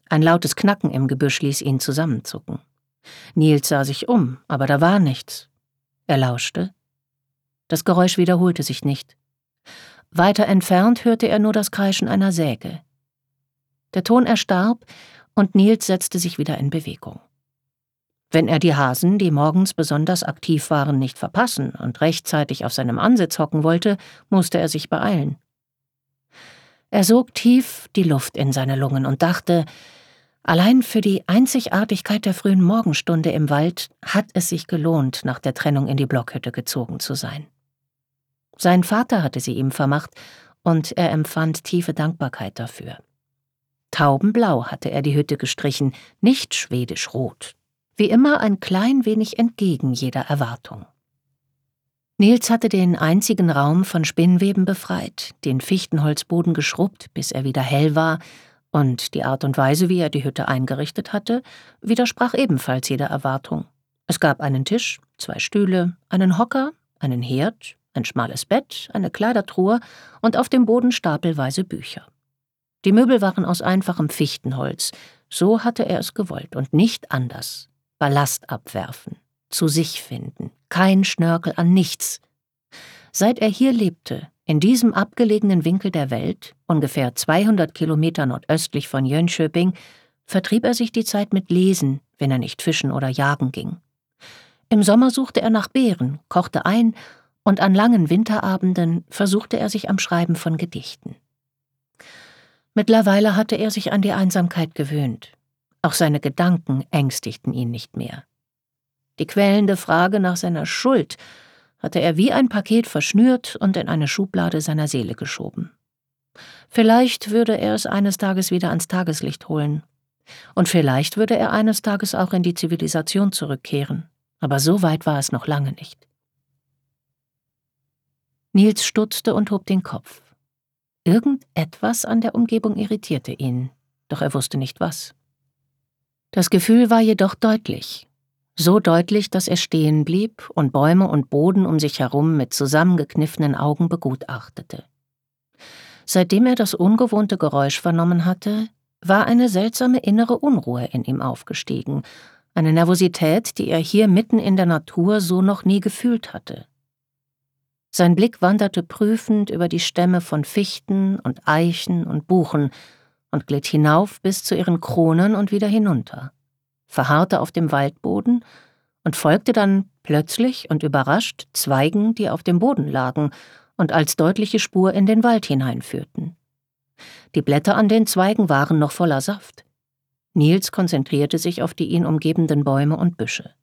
Ein lautes Knacken im Gebüsch ließ ihn zusammenzucken. Niels sah sich um, aber da war nichts. Er lauschte. Das Geräusch wiederholte sich nicht. Weiter entfernt hörte er nur das Kreischen einer Säge. Der Ton erstarb und Niels setzte sich wieder in Bewegung. Wenn er die Hasen, die morgens besonders aktiv waren, nicht verpassen und rechtzeitig auf seinem Ansitz hocken wollte, musste er sich beeilen. Er sog tief die Luft in seine Lungen und dachte, allein für die Einzigartigkeit der frühen Morgenstunde im Wald hat es sich gelohnt, nach der Trennung in die Blockhütte gezogen zu sein. Sein Vater hatte sie ihm vermacht, und er empfand tiefe Dankbarkeit dafür. Taubenblau hatte er die Hütte gestrichen, nicht schwedisch rot. Wie immer ein klein wenig entgegen jeder Erwartung. Niels hatte den einzigen Raum von Spinnweben befreit, den Fichtenholzboden geschrubbt, bis er wieder hell war, und die Art und Weise, wie er die Hütte eingerichtet hatte, widersprach ebenfalls jeder Erwartung. Es gab einen Tisch, 2 Stühle, einen Hocker, einen Herd, ein schmales Bett, eine Kleidertruhe und auf dem Boden stapelweise Bücher. Die Möbel waren aus einfachem Fichtenholz, so hatte er es gewollt und nicht anders. Ballast abwerfen, zu sich finden, kein Schnörkel an nichts. Seit er hier lebte, in diesem abgelegenen Winkel der Welt, ungefähr 200 Kilometer nordöstlich von Jönköping, vertrieb er sich die Zeit mit Lesen, wenn er nicht fischen oder jagen ging. Im Sommer suchte er nach Beeren, kochte ein, und an langen Winterabenden versuchte er sich am Schreiben von Gedichten. Mittlerweile hatte er sich an die Einsamkeit gewöhnt. Auch seine Gedanken ängstigten ihn nicht mehr. Die quälende Frage nach seiner Schuld hatte er wie ein Paket verschnürt und in eine Schublade seiner Seele geschoben. Vielleicht würde er es eines Tages wieder ans Tageslicht holen. Und vielleicht würde er eines Tages auch in die Zivilisation zurückkehren. Aber so weit war es noch lange nicht. Niels stutzte und hob den Kopf. Irgendetwas an der Umgebung irritierte ihn, doch er wusste nicht was. Das Gefühl war jedoch deutlich. So deutlich, dass er stehen blieb und Bäume und Boden um sich herum mit zusammengekniffenen Augen begutachtete. Seitdem er das ungewohnte Geräusch vernommen hatte, war eine seltsame innere Unruhe in ihm aufgestiegen, eine Nervosität, die er hier mitten in der Natur so noch nie gefühlt hatte. Sein Blick wanderte prüfend über die Stämme von Fichten und Eichen und Buchen und glitt hinauf bis zu ihren Kronen und wieder hinunter, verharrte auf dem Waldboden und folgte dann plötzlich und überrascht Zweigen, die auf dem Boden lagen und als deutliche Spur in den Wald hineinführten. Die Blätter an den Zweigen waren noch voller Saft. Niels konzentrierte sich auf die ihn umgebenden Bäume und Büsche.